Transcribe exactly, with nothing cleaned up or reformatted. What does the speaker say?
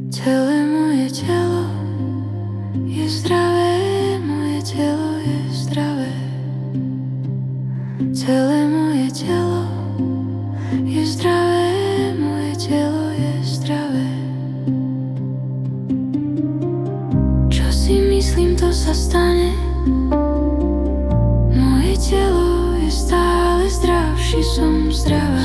Celé moje telo je zdravé, moje telo je zdravé. Celé moje telo je zdravé, moje telo je zdravé. Čo si myslím, to sa stane. Moje telo je stále zdravší, som zdravá.